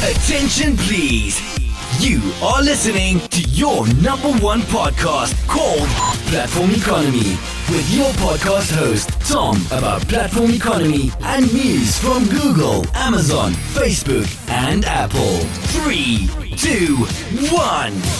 Attention please. You are listening to your number one podcast called Platform Economy with your podcast host Tom about platform economy and news from Google, Amazon, Facebook and Apple. 3, 2, 1.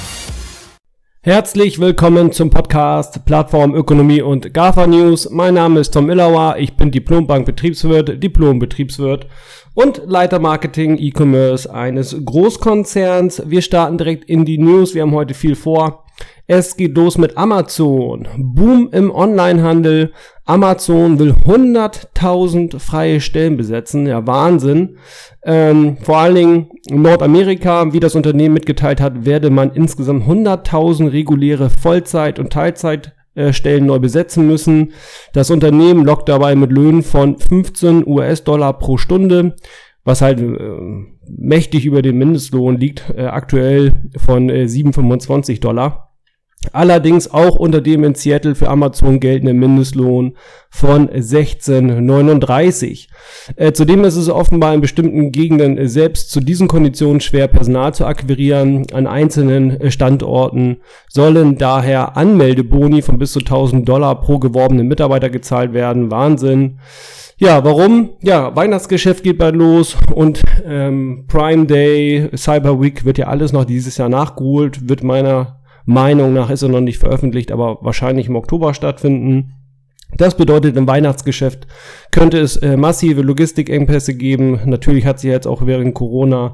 Herzlich willkommen zum Podcast Plattform Ökonomie und GAFA News. Mein Name ist Tom Illauer, ich bin Diplom-Bank-Betriebswirt, Diplom-Betriebswirt und Leiter Marketing E-Commerce eines Großkonzerns. Wir starten direkt in die News, wir haben heute viel vor. Es geht los mit Amazon. Boom im Onlinehandel. Amazon will 100.000 freie Stellen besetzen. Ja, Wahnsinn. Vor allen Dingen in Nordamerika, wie das Unternehmen mitgeteilt hat, werde man insgesamt 100.000 reguläre Vollzeit- und Teilzeitstellen neu besetzen müssen. Das Unternehmen lockt dabei mit Löhnen von $15 pro Stunde, was halt mächtig über den Mindestlohn liegt, aktuell von $7,25. Allerdings auch unter dem in Seattle für Amazon geltenden Mindestlohn von $16,39. Zudem ist es offenbar in bestimmten Gegenden selbst zu diesen Konditionen schwer, Personal zu akquirieren. An einzelnen Standorten sollen daher Anmeldeboni von bis zu $1.000 pro geworbenen Mitarbeiter gezahlt werden. Wahnsinn. Ja, warum? Ja, Weihnachtsgeschäft geht bald los und Prime Day, Cyber Week wird ja alles noch dieses Jahr nachgeholt, wird meiner Meinung nach, ist er noch nicht veröffentlicht, aber wahrscheinlich im Oktober stattfinden. Das bedeutet, im Weihnachtsgeschäft könnte es massive Logistikengpässe geben. Natürlich hat sich jetzt auch während Corona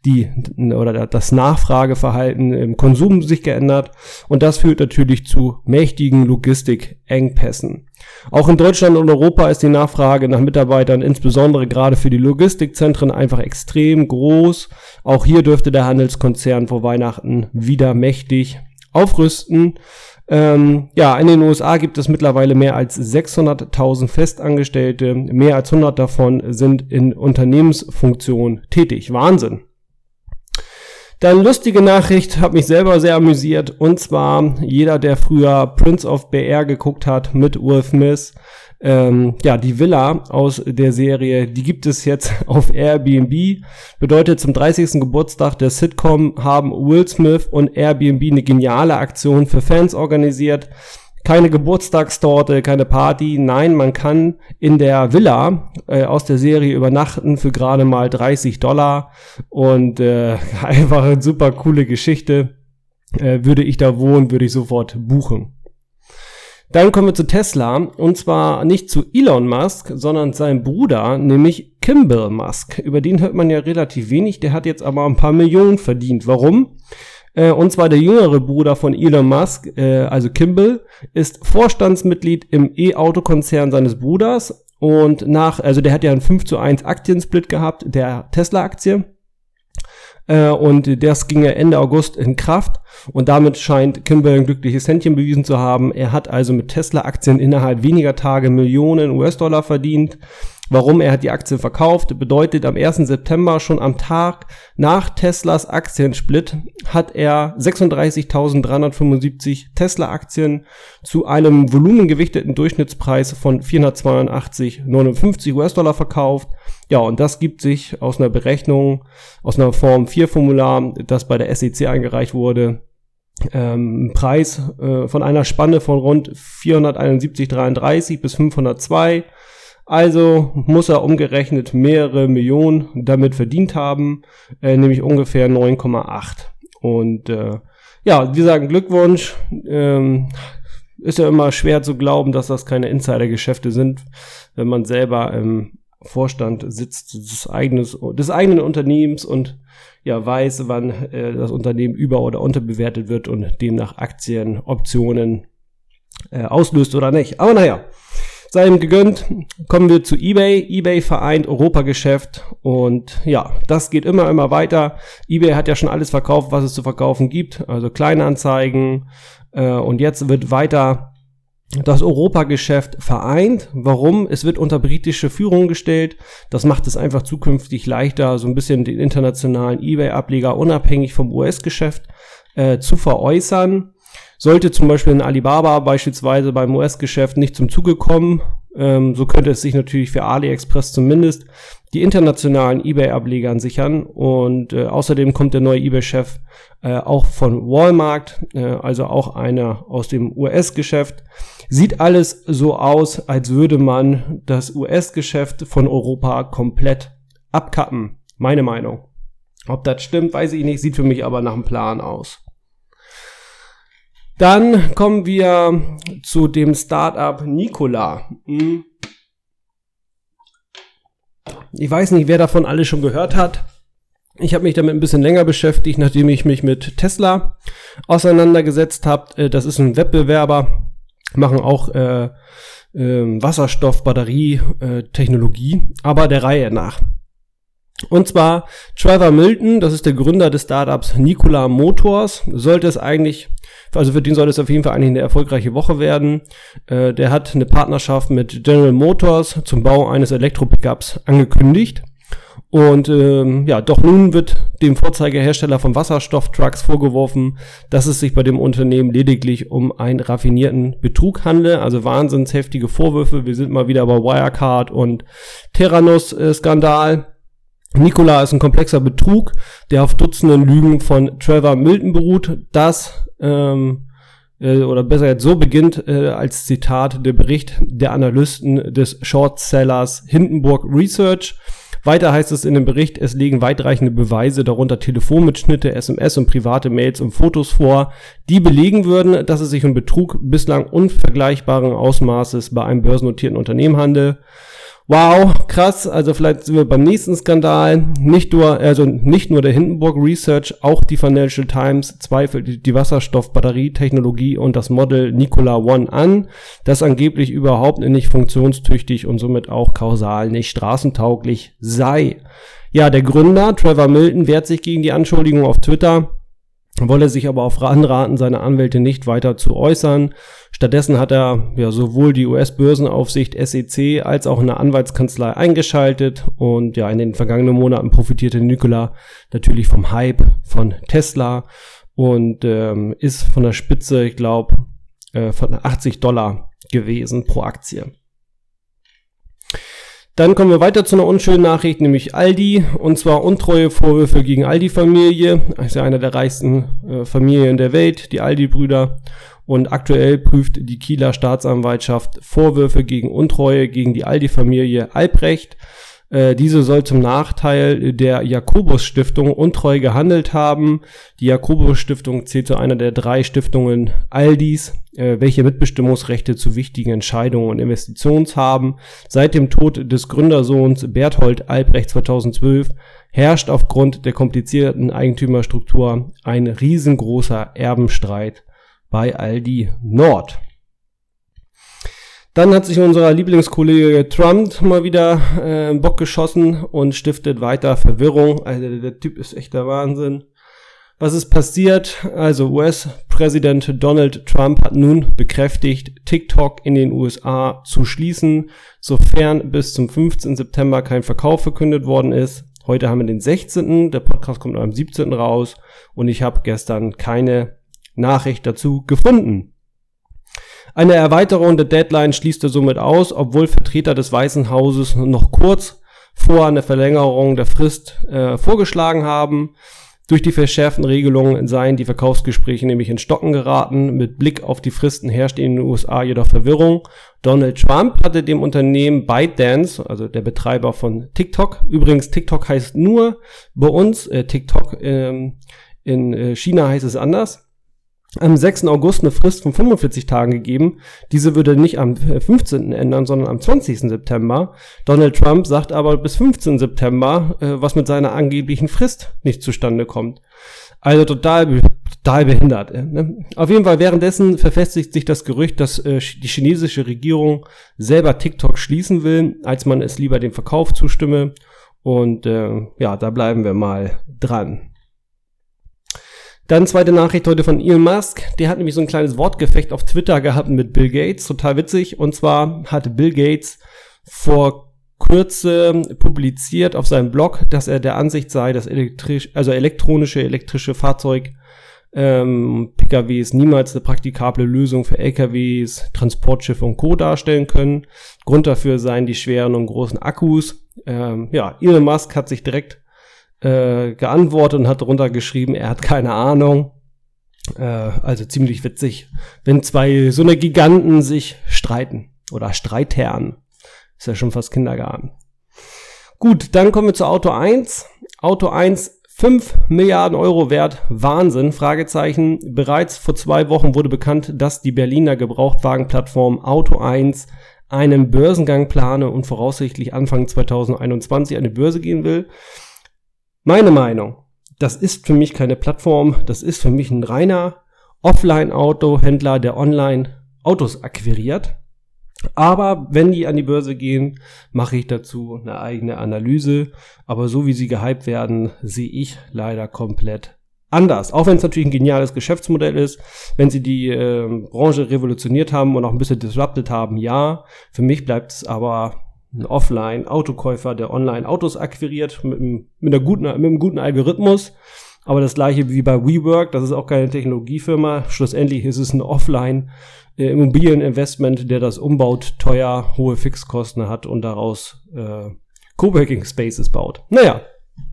das Nachfrageverhalten im Konsum sich geändert und das führt natürlich zu mächtigen Logistikengpässen. Auch in Deutschland und Europa ist die Nachfrage nach Mitarbeitern, insbesondere gerade für die Logistikzentren, einfach extrem groß. Auch hier dürfte der Handelskonzern vor Weihnachten wieder mächtig aufrüsten. In den USA gibt es mittlerweile mehr als 600.000 Festangestellte. Mehr als 100 davon sind in Unternehmensfunktion tätig. Wahnsinn. Dann lustige Nachricht, hat mich selber sehr amüsiert. Und zwar, jeder, der früher Prince of Bel-Air geguckt hat mit Will Smith, die Villa aus der Serie, die gibt es jetzt auf Airbnb. Bedeutet, zum 30. Geburtstag der Sitcom haben Will Smith und Airbnb eine geniale Aktion für Fans organisiert. Keine Geburtstagstorte, keine Party, nein, man kann in der Villa aus der Serie übernachten für gerade mal $30 und einfach eine super coole Geschichte. Würde ich da wohnen, würde ich sofort buchen. Dann kommen wir zu Tesla und zwar nicht zu Elon Musk, sondern seinem Bruder, nämlich Kimball Musk. Über den hört man ja relativ wenig, der hat jetzt aber ein paar Millionen verdient. Warum? Und zwar der jüngere Bruder von Elon Musk, also Kimball, ist Vorstandsmitglied im E-Auto-Konzern seines Bruders und der hat ja einen 5:1 Aktiensplit gehabt, der Tesla-Aktie. Und das ging ja Ende August in Kraft und damit scheint Kimball ein glückliches Händchen bewiesen zu haben. Er hat also mit Tesla-Aktien innerhalb weniger Tage Millionen US-Dollar verdient. Warum? Er hat die Aktien verkauft, bedeutet am 1. September, schon am Tag nach Teslas Aktiensplit, hat er 36.375 Tesla-Aktien zu einem volumengewichteten Durchschnittspreis von 482,59 US-Dollar verkauft. Ja, und das gibt sich aus einer Berechnung, aus einer Form-4-Formular, das bei der SEC eingereicht wurde, Preis von einer Spanne von rund 471,33 bis 502. Also muss er umgerechnet mehrere Millionen damit verdient haben, nämlich ungefähr 9,8. Und wir sagen Glückwunsch. Ist ja immer schwer zu glauben, dass das keine Insidergeschäfte sind, wenn man selber im Vorstand sitzt des eigenen Unternehmens und ja weiß, wann das Unternehmen über- oder unterbewertet wird und demnach Aktien, Optionen auslöst oder nicht. Aber naja. Sei ihm gegönnt. Kommen wir zu eBay. eBay vereint Europageschäft und ja, das geht immer weiter. eBay hat ja schon alles verkauft, was es zu verkaufen gibt, also Kleinanzeigen und jetzt wird weiter das Europageschäft vereint. Warum? Es wird unter britische Führung gestellt. Das macht es einfach zukünftig leichter, so ein bisschen den internationalen eBay-Ableger unabhängig vom US-Geschäft zu veräußern. Sollte zum Beispiel ein Alibaba beispielsweise beim US-Geschäft nicht zum Zuge kommen, So könnte es sich natürlich für AliExpress zumindest die internationalen eBay-Ablegern sichern. Und außerdem kommt der neue eBay-Chef auch von Walmart, also auch einer aus dem US-Geschäft. Sieht alles so aus, als würde man das US-Geschäft von Europa komplett abkappen. Meine Meinung. Ob das stimmt, weiß ich nicht, sieht für mich aber nach einem Plan aus. Dann kommen wir zu dem Startup Nikola. Ich weiß nicht, wer davon alle schon gehört hat. Ich habe mich damit ein bisschen länger beschäftigt, nachdem ich mich mit Tesla auseinandergesetzt habe. Das ist ein Wettbewerber, machen auch Wasserstoff-Batterie-Technologie, aber der Reihe nach. Und zwar Trevor Milton, das ist der Gründer des Startups Nikola Motors, sollte es eigentlich, also für den soll es auf jeden Fall eigentlich eine erfolgreiche Woche werden. Der hat eine Partnerschaft mit General Motors zum Bau eines Elektro-Pickups angekündigt. Und doch nun wird dem Vorzeigehersteller von Wasserstofftrucks vorgeworfen, dass es sich bei dem Unternehmen lediglich um einen raffinierten Betrug handle. Also wahnsinns heftige Vorwürfe. Wir sind mal wieder bei Wirecard und Theranos-Skandal. Nikola ist ein komplexer Betrug, der auf Dutzenden Lügen von Trevor Milton beruht. Das, oder besser jetzt so beginnt als Zitat der Bericht der Analysten des Shortsellers Hindenburg Research. Weiter heißt es in dem Bericht, es liegen weitreichende Beweise, darunter Telefonmitschnitte, SMS und private Mails und Fotos vor, die belegen würden, dass es sich um Betrug bislang unvergleichbaren Ausmaßes bei einem börsennotierten Unternehmen handelt. Wow, krass, also vielleicht sind wir beim nächsten Skandal. Nicht nur der Hindenburg Research, auch die Financial Times zweifelt die Wasserstoff-Batterietechnologie und das Model Nikola One an, das angeblich überhaupt nicht funktionstüchtig und somit auch kausal nicht straßentauglich sei. Ja, der Gründer, Trevor Milton, wehrt sich gegen die Anschuldigung auf Twitter, wolle sich aber auf Anraten seiner Anwälte nicht weiter zu äußern. Stattdessen hat er sowohl die US-Börsenaufsicht SEC als auch eine Anwaltskanzlei eingeschaltet und in den vergangenen Monaten profitierte Nikola natürlich vom Hype von Tesla und ist von der Spitze, ich glaube, von $80 gewesen pro Aktie. Dann kommen wir weiter zu einer unschönen Nachricht, nämlich Aldi, und zwar Untreuevorwürfe gegen Aldi-Familie. Das ist ja eine der reichsten Familien der Welt, die Aldi-Brüder. Und aktuell prüft die Kieler Staatsanwaltschaft Vorwürfe gegen Untreue gegen die Aldi-Familie Albrecht. Diese soll zum Nachteil der Jakobus-Stiftung untreu gehandelt haben. Die Jakobus-Stiftung zählt zu einer der 3 Stiftungen Aldis, welche Mitbestimmungsrechte zu wichtigen Entscheidungen und Investitionen haben. Seit dem Tod des Gründersohns Berthold Albrecht 2012 herrscht aufgrund der komplizierten Eigentümerstruktur ein riesengroßer Erbenstreit bei Aldi Nord. Dann hat sich unser Lieblingskollege Trump mal wieder im Bock geschossen und stiftet weiter Verwirrung. Also der Typ ist echt der Wahnsinn. Was ist passiert? Also US-Präsident Donald Trump hat nun bekräftigt, TikTok in den USA zu schließen, sofern bis zum 15. September kein Verkauf verkündet worden ist. Heute haben wir den 16. Der Podcast kommt am 17. raus und ich habe gestern keine Nachricht dazu gefunden. Eine Erweiterung der Deadline schließt er somit aus, obwohl Vertreter des Weißen Hauses noch kurz vor eine Verlängerung der Frist vorgeschlagen haben. Durch die verschärften Regelungen seien die Verkaufsgespräche nämlich in Stocken geraten. Mit Blick auf die Fristen herrscht in den USA jedoch Verwirrung. Donald Trump hatte dem Unternehmen ByteDance, also der Betreiber von TikTok, übrigens TikTok heißt nur bei uns TikTok, in China heißt es anders, am 6. August eine Frist von 45 Tagen gegeben. Diese würde nicht am 15. ändern, sondern am 20. September. Donald Trump sagt aber bis 15. September, was mit seiner angeblichen Frist nicht zustande kommt. Also total behindert. Ne? Auf jeden Fall währenddessen verfestigt sich das Gerücht, dass die chinesische Regierung selber TikTok schließen will, als man es lieber dem Verkauf zustimme. Und da bleiben wir mal dran. Dann zweite Nachricht heute von Elon Musk. Der hat nämlich so ein kleines Wortgefecht auf Twitter gehabt mit Bill Gates. Total witzig. Und zwar hatte Bill Gates vor Kürze publiziert auf seinem Blog, dass er der Ansicht sei, dass elektrische Fahrzeug PKWs niemals eine praktikable Lösung für LKWs, Transportschiffe und Co. darstellen können. Grund dafür seien die schweren und großen Akkus. Elon Musk hat sich direkt geantwortet und hat darunter geschrieben, er hat keine Ahnung. Also ziemlich witzig, wenn zwei so eine Giganten sich streiten oder Streitherren. Ist ja schon fast Kindergarten. Gut, dann kommen wir zu Auto 1. Auto 1, 5 Milliarden Euro wert. Wahnsinn, Fragezeichen. Bereits vor 2 Wochen wurde bekannt, dass die Berliner Gebrauchtwagenplattform Auto 1 einen Börsengang plane und voraussichtlich Anfang 2021 an die Börse gehen will. Meine Meinung, das ist für mich keine Plattform, das ist für mich ein reiner Offline-Autohändler, der online Autos akquiriert. Aber wenn die an die Börse gehen, mache ich dazu eine eigene Analyse. Aber so wie sie gehypt werden, sehe ich leider komplett anders. Auch wenn es natürlich ein geniales Geschäftsmodell ist, wenn sie die Branche revolutioniert haben und auch ein bisschen disrupted haben, ja. Für mich bleibt es aber ein Offline-Autokäufer, der online Autos akquiriert mit einem guten Algorithmus. Aber das gleiche wie bei WeWork, das ist auch keine Technologiefirma. Schlussendlich ist es ein Offline-Immobilieninvestment, der das umbaut, teuer, hohe Fixkosten hat und daraus Coworking Spaces baut. Naja,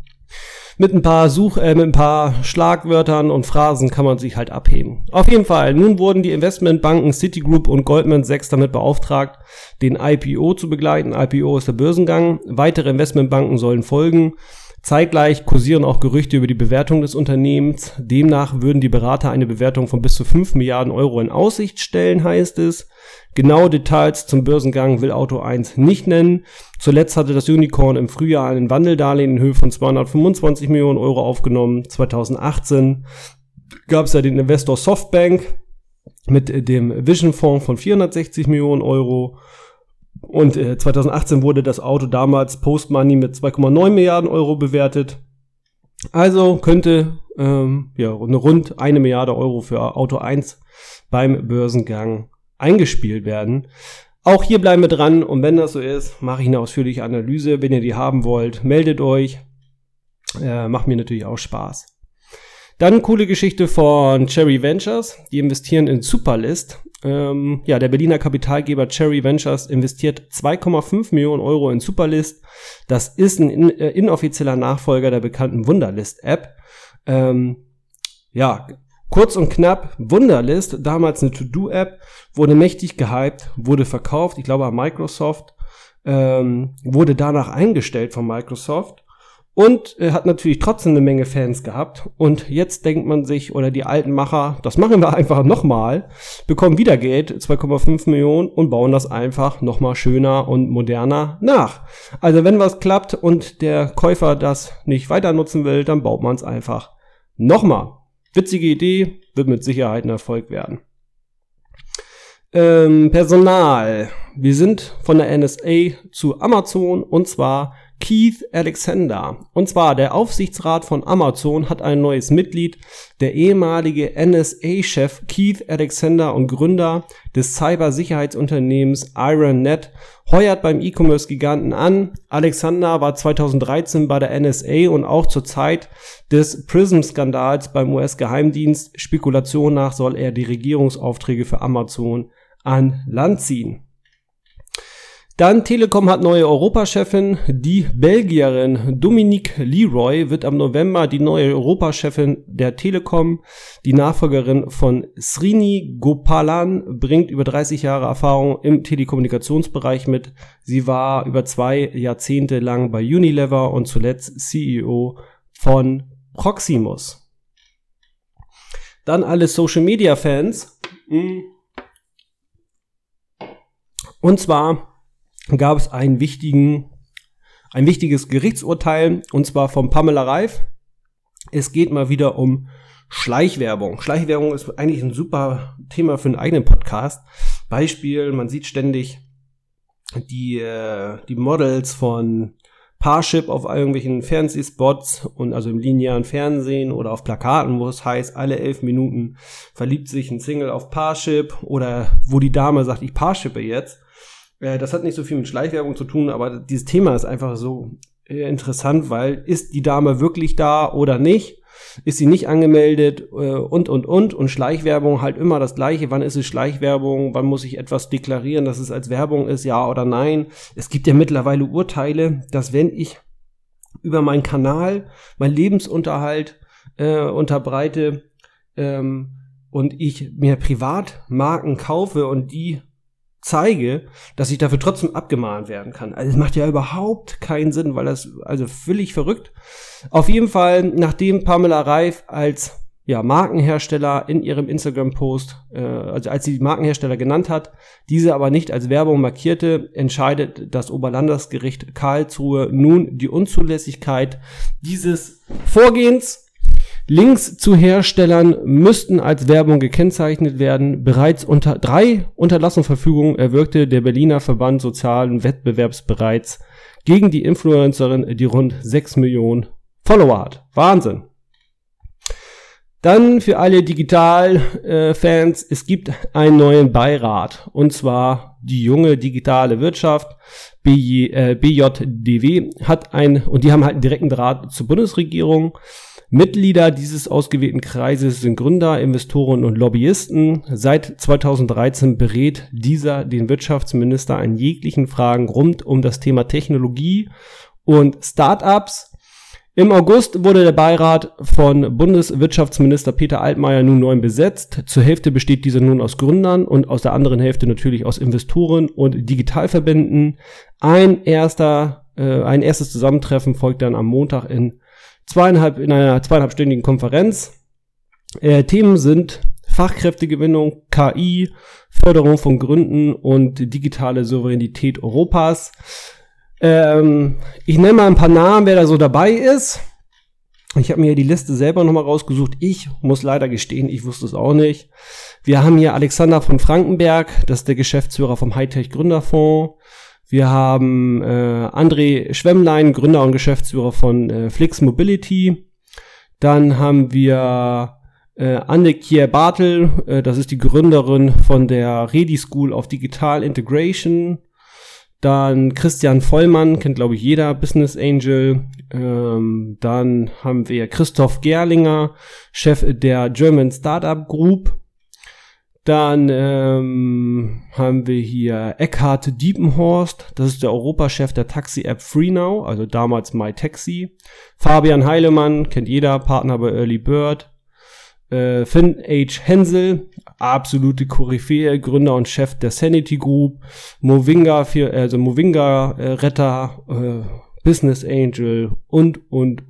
mit ein paar Schlagwörtern und Phrasen kann man sich halt abheben. Auf jeden Fall, nun wurden die Investmentbanken Citigroup und Goldman Sachs damit beauftragt, den IPO zu begleiten. IPO ist der Börsengang. Weitere Investmentbanken sollen folgen. Zeitgleich kursieren auch Gerüchte über die Bewertung des Unternehmens. Demnach würden die Berater eine Bewertung von bis zu 5 Milliarden Euro in Aussicht stellen, heißt es. Genaue Details zum Börsengang will Auto 1 nicht nennen. Zuletzt hatte das Unicorn im Frühjahr einen Wandeldarlehen in Höhe von 225 Millionen Euro aufgenommen. 2018 gab es ja den Investor Softbank mit dem Vision-Fonds von 460 Millionen Euro. Und 2018 wurde das Auto damals Post-Money mit 2,9 Milliarden Euro bewertet. Also könnte rund 1 Milliarde Euro für Auto 1 beim Börsengang eingespielt werden. Auch hier bleiben wir dran und wenn das so ist, mache ich eine ausführliche Analyse. Wenn ihr die haben wollt, meldet euch. Macht mir natürlich auch Spaß. Dann coole Geschichte von Cherry Ventures. Die investieren in Superlist. Der Berliner Kapitalgeber Cherry Ventures investiert 2,5 Millionen Euro in Superlist. Das ist ein inoffizieller Nachfolger der bekannten Wunderlist-App. Kurz und knapp, Wunderlist, damals eine To-Do-App, wurde mächtig gehypt, wurde verkauft, ich glaube an Microsoft, wurde danach eingestellt von Microsoft und hat natürlich trotzdem eine Menge Fans gehabt. Und jetzt denkt man sich, oder die alten Macher, das machen wir einfach nochmal, bekommen wieder Geld, 2,5 Millionen und bauen das einfach nochmal schöner und moderner nach. Also wenn was klappt und der Käufer das nicht weiter nutzen will, dann baut man es einfach nochmal. Witzige Idee, wird mit Sicherheit ein Erfolg werden. Personal. Wir sind von der NSA zu Amazon und zwar Keith Alexander. Und zwar der Aufsichtsrat von Amazon hat ein neues Mitglied. Der ehemalige NSA-Chef Keith Alexander und Gründer des Cybersicherheitsunternehmens IronNet heuert beim E-Commerce-Giganten an. Alexander war 2013 bei der NSA und auch zur Zeit des PRISM-Skandals beim US-Geheimdienst. Spekulation nach soll er die Regierungsaufträge für Amazon an Land ziehen. Dann Telekom hat neue Europachefin. Die Belgierin Dominique Leroy wird am November die neue Europachefin der Telekom. Die Nachfolgerin von Srini Gopalan bringt über 30 Jahre Erfahrung im Telekommunikationsbereich mit. Sie war über 2 Jahrzehnte lang bei Unilever und zuletzt CEO von Proximus. Dann alle Social-Media-Fans. Und zwar gab es ein wichtiges Gerichtsurteil, und zwar von Pamela Reif. Es geht mal wieder um Schleichwerbung. Schleichwerbung ist eigentlich ein super Thema für einen eigenen Podcast. Beispiel, man sieht ständig die Models von Parship auf irgendwelchen Fernsehspots und also im linearen Fernsehen oder auf Plakaten, wo es heißt, alle 11 Minuten verliebt sich ein Single auf Parship oder wo die Dame sagt, ich Parshippe jetzt. Das hat nicht so viel mit Schleichwerbung zu tun, aber dieses Thema ist einfach so interessant, weil ist die Dame wirklich da oder nicht? ist sie nicht angemeldet und Schleichwerbung halt immer das Gleiche. Wann ist es Schleichwerbung? Wann muss ich etwas deklarieren, dass es als Werbung ist, ja oder nein? Es gibt ja mittlerweile Urteile, dass wenn ich über meinen Kanal meinen Lebensunterhalt unterbreite und ich mir Privatmarken kaufe und die zeige, dass ich dafür trotzdem abgemahnt werden kann. Also es macht ja überhaupt keinen Sinn, weil das also völlig verrückt. Auf jeden Fall, nachdem Pamela Reif als Markenhersteller in ihrem Instagram-Post, also als sie die Markenhersteller genannt hat, diese aber nicht als Werbung markierte, entscheidet das Oberlandesgericht Karlsruhe nun die Unzulässigkeit dieses Vorgehens. Links zu Herstellern müssten als Werbung gekennzeichnet werden. Bereits unter 3 Unterlassungsverfügungen erwirkte der Berliner Verband Sozialen Wettbewerbs bereits gegen die Influencerin, die rund 6 Millionen Follower hat. Wahnsinn. Dann für alle Digital-Fans, es gibt einen neuen Beirat, und zwar die junge digitale Wirtschaft, BJDW, und die haben halt einen direkten Draht zur Bundesregierung. Mitglieder dieses ausgewählten Kreises sind Gründer, Investoren und Lobbyisten. Seit 2013 berät dieser den Wirtschaftsminister an jeglichen Fragen rund um das Thema Technologie und Startups. Im August wurde der Beirat von Bundeswirtschaftsminister Peter Altmaier nun neu besetzt. Zur Hälfte besteht dieser nun aus Gründern und aus der anderen Hälfte natürlich aus Investoren und Digitalverbänden. Ein erstes Zusammentreffen folgt dann am Montag in einer zweieinhalbstündigen Konferenz. Themen sind Fachkräftegewinnung, KI, Förderung von Gründen und digitale Souveränität Europas. Ich nenne mal ein paar Namen, wer da so dabei ist. Ich habe mir die Liste selber nochmal rausgesucht. Ich muss leider gestehen, ich wusste es auch nicht. Wir haben hier Alexander von Frankenberg, das ist der Geschäftsführer vom Hightech Gründerfonds. Wir haben André Schwemmlein, Gründer und Geschäftsführer von Flix Mobility. Dann haben wir Anne-Kier Bartel, das ist die Gründerin von der Redi School of Digital Integration. Dann Christian Vollmann, kennt glaube ich jeder, Business Angel. Dann haben wir Christoph Gerlinger, Chef der German Startup Group. Dann haben wir hier Eckhard Diepenhorst, das ist der Europachef der Taxi-App FreeNow, also damals MyTaxi. Fabian Heilemann, kennt jeder, Partner bei Early Bird. Finn H. Hensel, absolute Koryphäe, Gründer und Chef der Sanity Group. Movinga Retter, Business Angel und.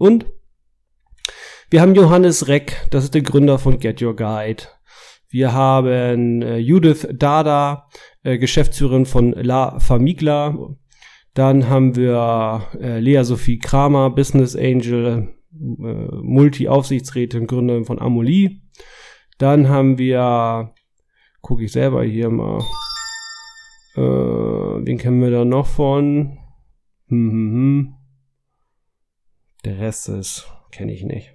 Wir haben Johannes Reck, das ist der Gründer von Get Your Guide. Wir haben Judith Dada, Geschäftsführerin von La Famiglia. Dann haben wir Lea Sophie Kramer, Business Angel, Multi-Aufsichtsrätin, Gründerin von Amoly. Dann haben wir, gucke ich selber hier mal, wen kennen wir da noch von? Der Rest kenne ich nicht.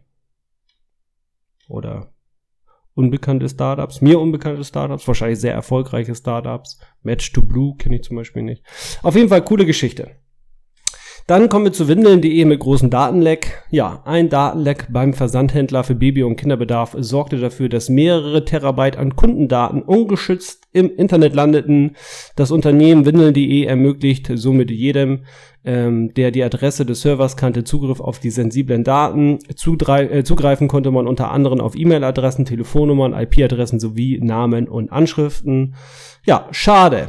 Oder unbekannte Startups, wahrscheinlich sehr erfolgreiche Startups. Match to Blue kenne ich zum Beispiel nicht. Auf jeden Fall coole Geschichte. Dann kommen wir zu Windeln.de mit großen Datenleck. Ja, ein Datenleck beim Versandhändler für Baby- und Kinderbedarf sorgte dafür, dass mehrere Terabyte an Kundendaten ungeschützt im Internet landeten. Das Unternehmen Windeln.de ermöglicht somit jedem, der die Adresse des Servers kannte, Zugriff auf die sensiblen Daten. Zugreifen konnte man unter anderem auf E-Mail-Adressen, Telefonnummern, IP-Adressen sowie Namen und Anschriften. Ja, schade.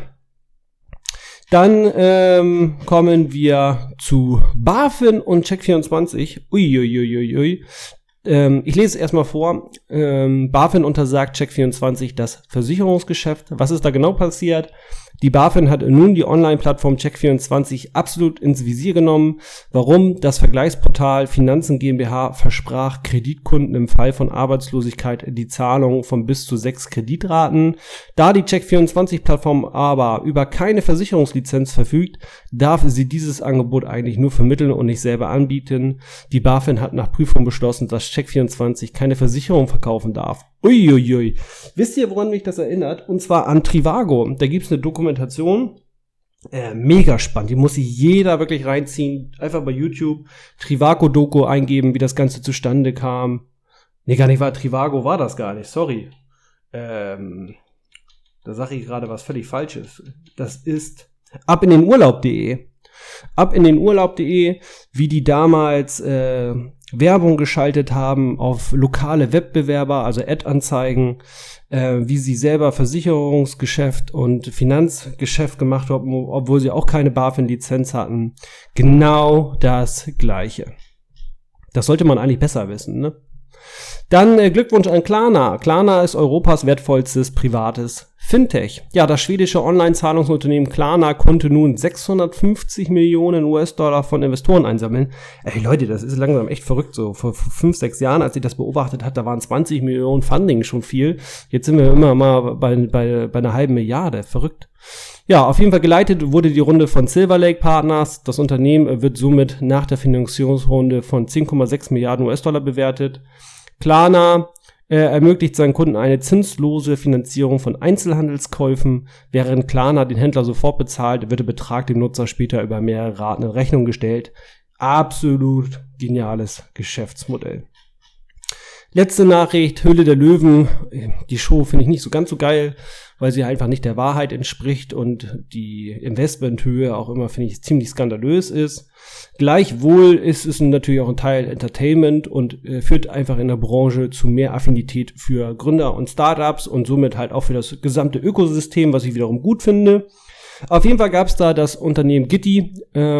Dann kommen wir zu BaFin und Check24. Uiuiuiui. Ich lese es erstmal vor. BaFin untersagt Check24 das Versicherungsgeschäft. Was ist da genau passiert? Die BaFin hat nun die Online-Plattform Check24 absolut ins Visier genommen. Warum? Das Vergleichsportal Finanzen GmbH versprach Kreditkunden im Fall von Arbeitslosigkeit die Zahlung von bis zu 6 Kreditraten. Da die Check24-Plattform aber über keine Versicherungslizenz verfügt, darf sie dieses Angebot eigentlich nur vermitteln und nicht selber anbieten. Die BaFin hat nach Prüfung beschlossen, dass Check24 keine Versicherung verkaufen darf. Uiuiui. Wisst ihr, woran mich das erinnert? Und zwar an Trivago. Da gibt's eine Dokumentation. Mega spannend. Die muss sich jeder wirklich reinziehen. Einfach bei YouTube Trivago-Doku eingeben, wie das Ganze zustande kam. Nee, gar nicht wahr. Trivago war das gar nicht. Sorry. Da sage ich gerade was völlig Falsches. Das ist abindenurlaub.de. Abindenurlaub.de, wie die damals Werbung geschaltet haben auf lokale Wettbewerber, also Ad-Anzeigen, wie sie selber Versicherungsgeschäft und Finanzgeschäft gemacht haben, obwohl sie auch keine BaFin-Lizenz hatten. Genau das Gleiche. Das sollte man eigentlich besser wissen, ne? Dann Glückwunsch an Klarna. Klarna ist Europas wertvollstes privates Fintech. Ja, das schwedische Online-Zahlungsunternehmen Klarna konnte nun 650 Millionen US-Dollar von Investoren einsammeln. Ey Leute, das ist langsam echt verrückt so. Vor 5-6 Jahren, als ich das beobachtet habe, da waren 20 Millionen Funding schon viel. Jetzt sind wir immer mal bei einer halben Milliarde. Verrückt. Ja, auf jeden Fall geleitet wurde die Runde von Silver Lake Partners. Das Unternehmen wird somit nach der Finanzierungsrunde von 10,6 Milliarden US-Dollar bewertet. Klarna ermöglicht seinen Kunden eine zinslose Finanzierung von Einzelhandelskäufen. Während Klarna den Händler sofort bezahlt, wird der Betrag dem Nutzer später über mehrere Raten in Rechnung gestellt. Absolut geniales Geschäftsmodell. Letzte Nachricht, Höhle der Löwen. Die Show finde ich nicht so ganz so geil, weil sie einfach nicht der Wahrheit entspricht und die Investmenthöhe auch immer, finde ich, ziemlich skandalös ist. Gleichwohl ist es natürlich auch ein Teil Entertainment und führt einfach in der Branche zu mehr Affinität für Gründer und Startups und somit halt auch für das gesamte Ökosystem, was ich wiederum gut finde. Auf jeden Fall gab es da das Unternehmen Gitti,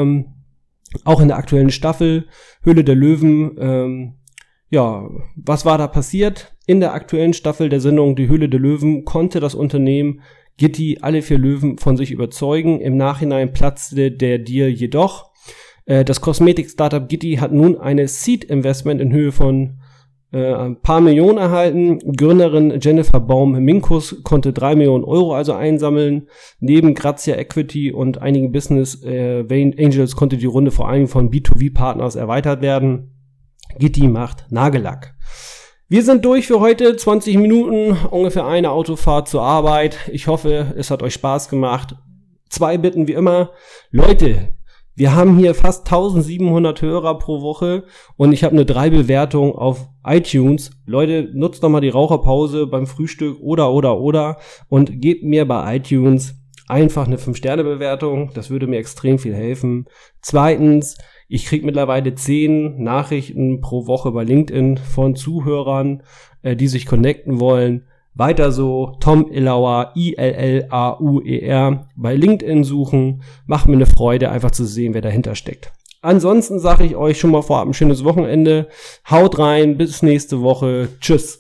auch in der aktuellen Staffel, Höhle der Löwen. Ja, was war da passiert? In der aktuellen Staffel der Sendung Die Höhle der Löwen konnte das Unternehmen Gitti alle 4 Löwen von sich überzeugen. Im Nachhinein platzte der Deal jedoch. Das Kosmetik-Startup Gitti hat nun eine Seed-Investment in Höhe von ein paar Millionen erhalten. Gründerin Jennifer Baum-Minkus konnte 3 Millionen Euro also einsammeln. Neben Grazia Equity und einigen Business Angels konnte die Runde vor allem von B2B-Partners erweitert werden. Gitti macht Nagellack. Wir sind durch für heute, 20 Minuten, ungefähr eine Autofahrt zur Arbeit. Ich hoffe, es hat euch Spaß gemacht. 2 Bitten wie immer. Leute, wir haben hier fast 1700 Hörer pro Woche und ich habe eine 3 Bewertung auf iTunes. Leute, nutzt doch mal die Raucherpause beim Frühstück oder und gebt mir bei iTunes einfach eine 5-Sterne-Bewertung. Das würde mir extrem viel helfen. Zweitens, ich kriege mittlerweile 10 Nachrichten pro Woche bei LinkedIn von Zuhörern, die sich connecten wollen. Weiter so, Tom Illauer, ILLAUER, bei LinkedIn suchen. Macht mir eine Freude, einfach zu sehen, wer dahinter steckt. Ansonsten sage ich euch schon mal vorab ein schönes Wochenende. Haut rein, bis nächste Woche. Tschüss.